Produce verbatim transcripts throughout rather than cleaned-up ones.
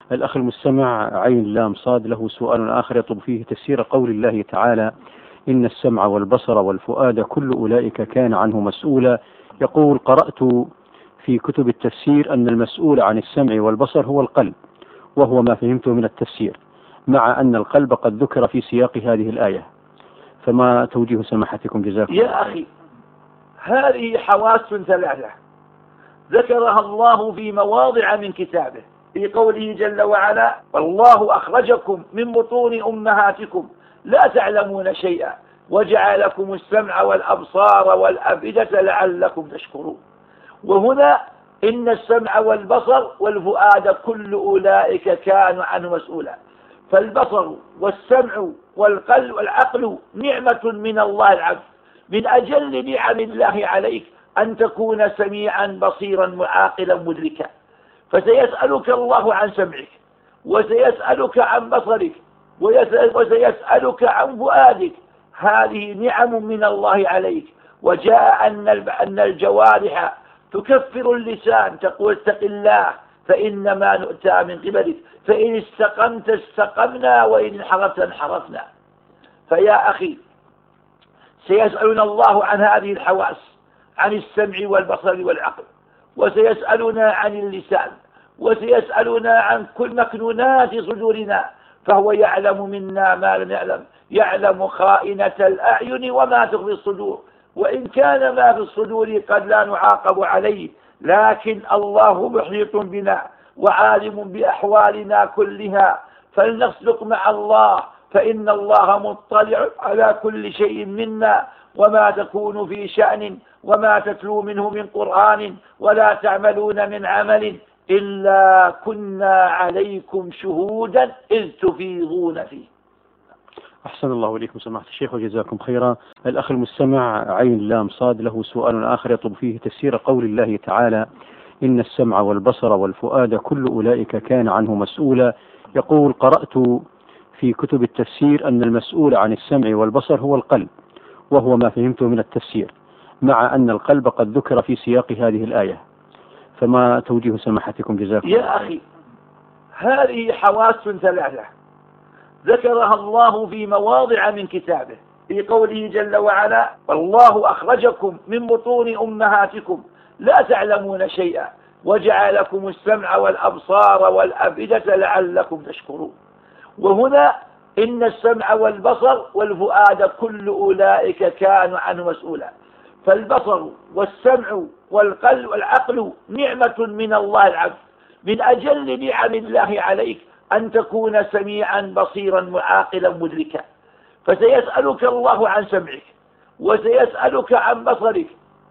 الأخ المستمع عين لام صاد له سؤال آخر يطلب فيه تفسير قول الله تعالى: إن السمع والبصر والفؤاد كل أولئك كان عنه مسؤولا. يقول: قرأت في كتب التفسير أن المسؤول عن السمع والبصر هو القلب، وهو ما فهمته من التفسير، مع أن القلب قد ذكر في سياق هذه الآية، فما توجيه سماحتكم جزاكم الله؟ يا أخي، هذه حواس ثلاثة ذكرها الله في مواضع من كتابه، في قوله جل وعلا: والله أخرجكم من بطون أمهاتكم لا تعلمون شيئا وجعل لكم السمع والأبصار والأفئدة لعلكم تشكرون. وهنا إن السمع والبصر والفؤاد كل أولئك كانوا عنه مسؤولا. فالبصر والسمع والقلب والعقل نعمة من الله العبد، من أجل نعم الله عليك أن تكون سميعا بصيرا معاقلا مدركا. فسيسألك الله عن سمعك، وسيسألك عن بصرك، وسيسألك عن فؤادك. هذه نعم من الله عليك. وجاء أن الجوارح تكفر اللسان، تقول: اتق الله فإنما نؤتى من قبلك، فإن استقمت استقمنا وإن انحرفت انحرفنا. فيا أخي، سيسألنا الله عن هذه الحواس، عن السمع والبصر والعقل، وسيسألنا عن اللسان، وسيسألنا عن كل مكنونات صدورنا، فهو يعلم منا ما لم يعلم، يعلم خائنة الأعين وما تخفي الصدور. وإن كان ما في الصدور قد لا نعاقب عليه، لكن الله محيط بنا وعالم بأحوالنا كلها، فلنصدق مع الله، فإن الله مطلع على كل شيء منا. وما تكون في شأن وما تتلو منه من قرآن ولا تعملون من عمل إلا كنا عليكم شهودا إذ تفيضون فيه. أحسن الله إليكم سماحة الشيخ وجزاكم خيرا. الأخ المستمع عين لام صاد له سؤال آخر يطلب فيه تفسير قول الله تعالى: إن السمع والبصر والفؤاد كل أولئك كان عنه مسؤولا. يقول: قرأت في كتب التفسير أن المسؤول عن السمع والبصر هو القلب، وهو ما فهمته من التفسير، مع أن القلب قد ذكر في سياق هذه الآية، فما توجيه سماحتكم جزاكم الله؟ يا أخي، هذه حواس ثلاثة ذكرها الله في مواضع من كتابه، في قوله جل وعلا: والله أخرجكم من بطون أمهاتكم لا تعلمون شيئا وجعل لكم السمع والأبصار والأفئدة لعلكم تشكرون. وهنا إن السمع والبصر والفؤاد كل أولئك كانوا عنه مسؤولا. فالبصر والسمع والقلب والعقل نعمة من الله العبد، من أجل نعم الله عليك أن تكون سميعا بصيرا معاقلا مدركا. فسيسألك الله عن سمعك، وسيسألك عن بصرك،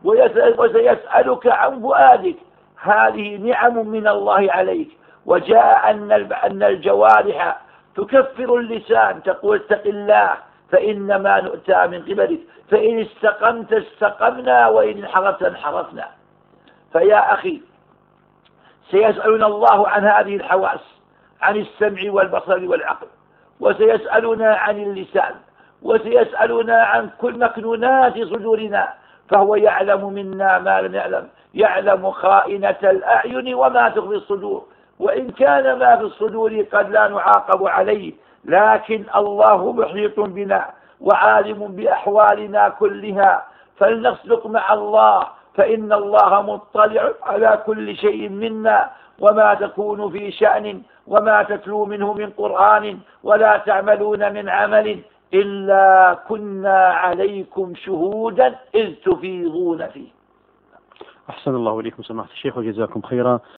وسيسألك عن فؤادك. هذه نعم من الله عليك. وجاء أن الجوارح تكفر اللسان، تقول: اتق الله فإنما نؤتى من قبلك، فإن استقمت استقمنا وإن انحرفت انحرفنا. فيا أخي، سيسألنا الله عن هذه الحواس، عن السمع والبصر والعقل، وسيسألنا عن اللسان، وسيسألنا عن كل مكنونات صدورنا، فهو يعلم منا ما لم يعلم، يعلم خائنة الأعين وما تخفي الصدور. وإن كان ما في الصدور قد لا نعاقب عليه، لكن الله محيط بنا وعالم بأحوالنا كلها، فلنصدق مع الله، فإن الله مطلع على كل شيء منا. وما تكون في شأن وما تتلو منه من قرآن ولا تعملون من عمل إلا كنا عليكم شهودا إذ تفيضون فيه. أحسن الله إليكم سماحة الشيخ وجزاكم خيرا.